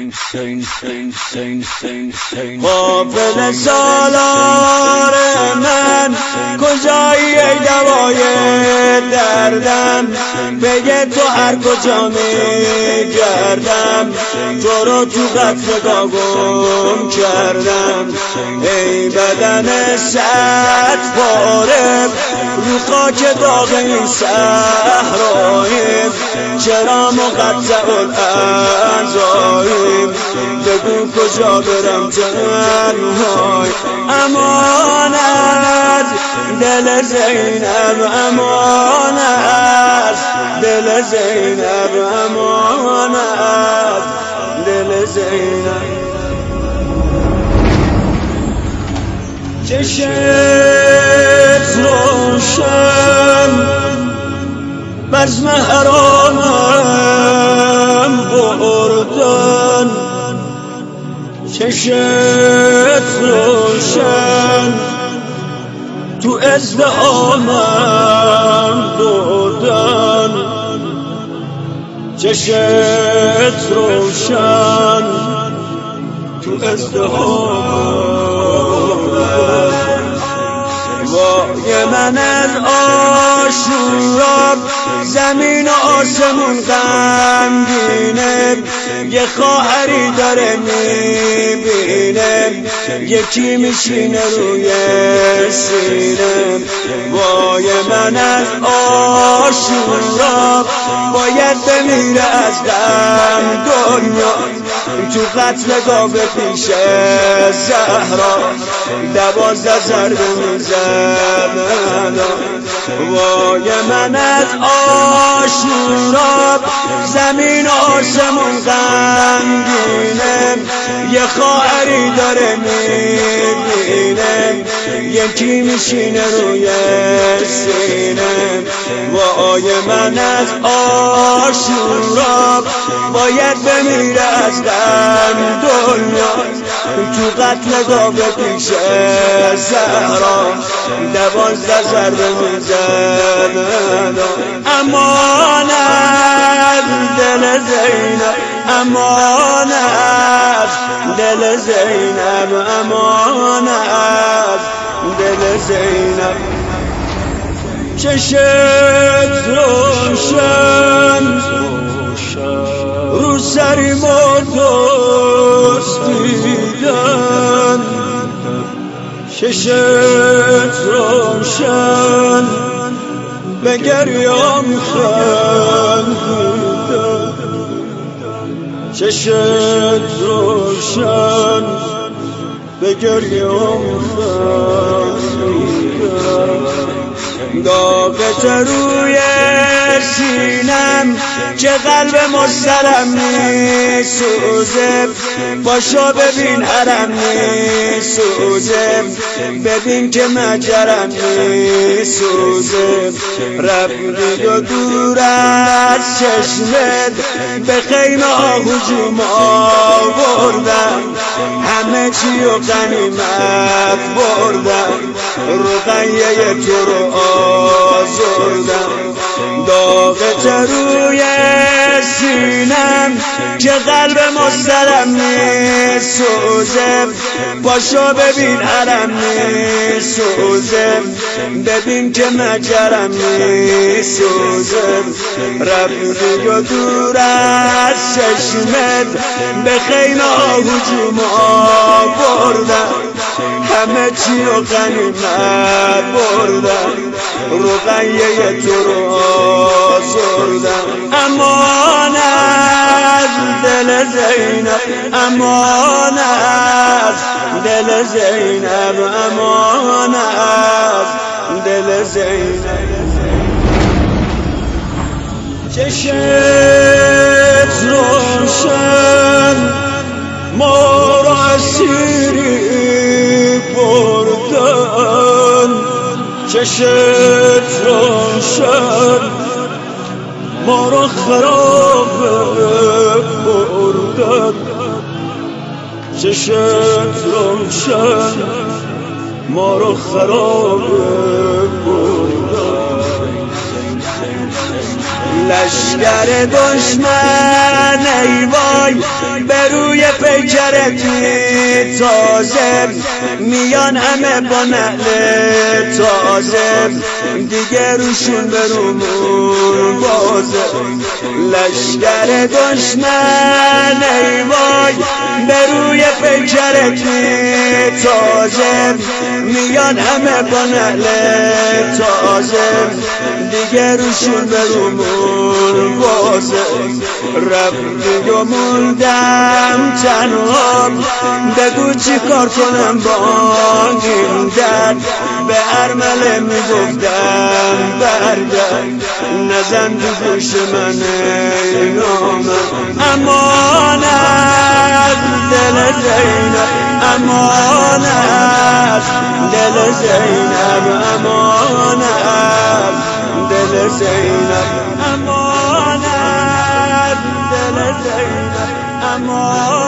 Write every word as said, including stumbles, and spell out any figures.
غافل سالار من کجایی ای دوای دردم، بگه تو هر کجا میگردم، تو رو تو قطر گم کردم. ای بدن صد پاره رو خاک داغ این صحراییم، چرا مقطع الاعضاییم، بگو کجا برم تنهای. امانت دل زینب، امانت دل زینب، امانت دل زینب. چشت روشن بزم حرامم بردن، چشت روشن تو ازدهامم بردن، چشت روشن تو ازدهامم. وای من از آشورا زمین و آسمون غمگینه، یه خواهری داره میبینه، یکی میشینه روی سینه. وای من از آشورا باید بمیره از غم دنیا، تو قتل گاوه پیش زهرا دوازده ضربه میزنن. وای من از آشورا زمین و آسمون غمگینه، یه خواهری داره میبینه، یکی میشینه روی سینه. وای من از آشورا باید بمیره از غم دنیا، تو قتل گاوه پیش زهرا دوازده ضربه میزنن. امانت دل زینب، امانت دل زینب، امانت دل زینب. چشت روشن رو سری مردست دیدن، چشت روشن به گریام خندیدن، چشت روشن به گریام خندیدن. داغت روی سینم که قلب مسترم میسوزه، باشو ببین حرم میسوزه، ببین که مجرم میسوزه. رفتی و دور از چشمت به خیمه ها هجوم آوردم، همه چی و غنیمت بردم، رقیه تو رو آزردم. داغت روی سینم که قلب مسترم میسوزه، باشو ببین حرم میسوزه، ببین که مجرم میسوزه. رفتی و دور از چشمت به خیمه ها هجوم آوردم، همه چی و غنیمت بردم، رقیه تو رو آزردم. امانت دل زینب، امانت دل زینب، امانت دل زینب. چشت روشن ما را اسیری بردن، چشت روشن ما را خراب بردن، چشت روشن ما را خراب بردن. لشکر دشمن ای وای به روی پیکرت میتازه، میان همه با نعل تازه، دیگه روشون برومون بازه. لشکر دشمن ای وای به روی پیکرت میتازه، میان همه با نعل تازه، دیگه روشون برومون بازه. رفتی و موندم تنها، بگو چی کار کنم با این درد. به ارمله میگفتم برگرد، نزن تو گوش من ای نامرد. امانت دل زینب، امانت دل زینب، امانت دل زینب، امانت دل زینب، امانت